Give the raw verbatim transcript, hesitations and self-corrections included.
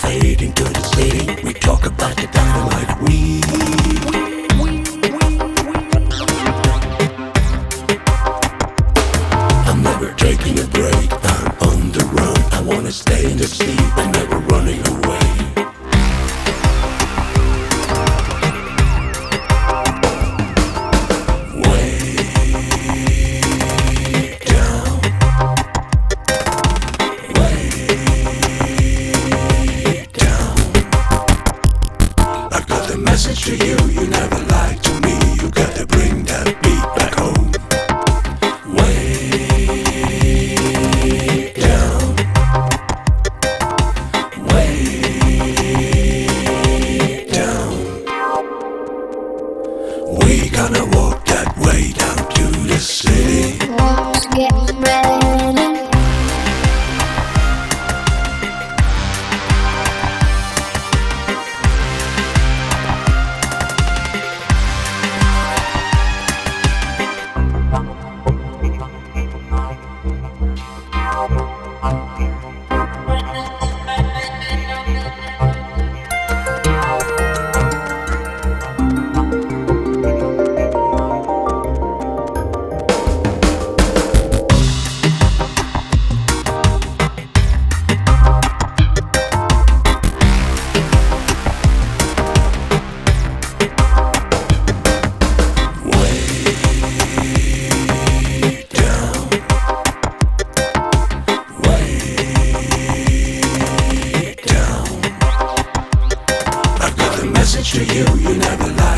fade into the city. We talk about the dynamite weed. I'm never taking a break, I'm on the run. I wanna stay in the seat, I'm never running away. Message to you, you never lied to me. You gotta bring that beat back home. Way down, way down. We gonna walk that way down to the city. Let's get ready. Message to you, you never lie.